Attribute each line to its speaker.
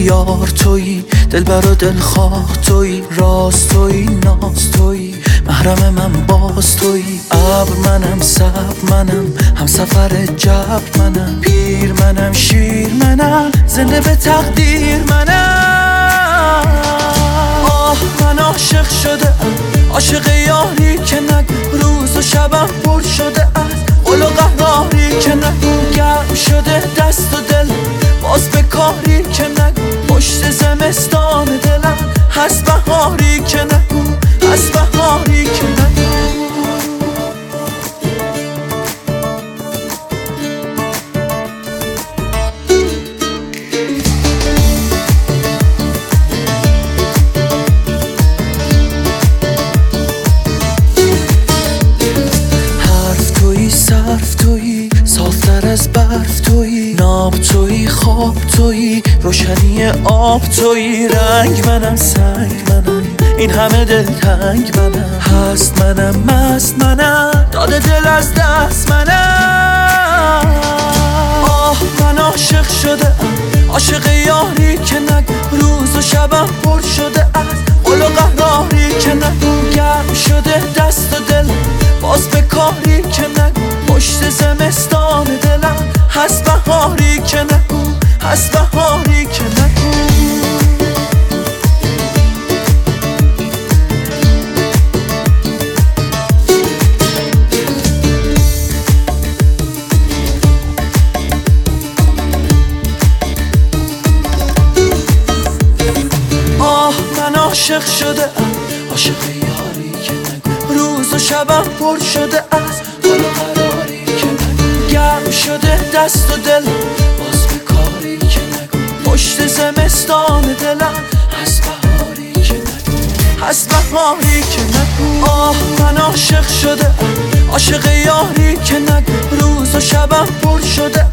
Speaker 1: یار تویی، دلبر و دلخواه تویی، راز تویی، ناز تویی، محرم من باز تویی. ابر منم، صبر منم، هم سفر جبر منم، پیر منم، شیر منم، زنده به تقدیر منم. آه من عاشق شده ام، عاشق یاری که نگو روز و شبم پر شده از قل و قهاری که نگو گرم شده دست و دل باز به کاری که نگو پشت زمستان دلم هست بهاری که نگو، هست بهاری که نگو. صرف تویی، صافتر از برف تویی، ناب تویی، خواب تویی، روشنی آب تویی. رنگ منم، سنگ منم، این همه دلتنگ منم، هست منم، مست منم، داده دل از دست منم. آه من عاشق شده ام، عاشق یاری که نگو روز و شبم پر شده از قل و قهاری که نگو گرم شده دست و دل باز به کاری که نگو پشت زمستان دلم هست بهاری که نگو، هست بهاری که نگو. آه من عاشق شده ام، عاشق یاری که نگو روز و شبم پر شده از قل و قراری که نگو گرم شده دست و دل باز به کاری که نگو پشت زمستان دلم هست بهاری که نگو، هست بهاری که نگو. آه من عاشق شده ام، عاشق یاری که نگو روز و شبم پر شده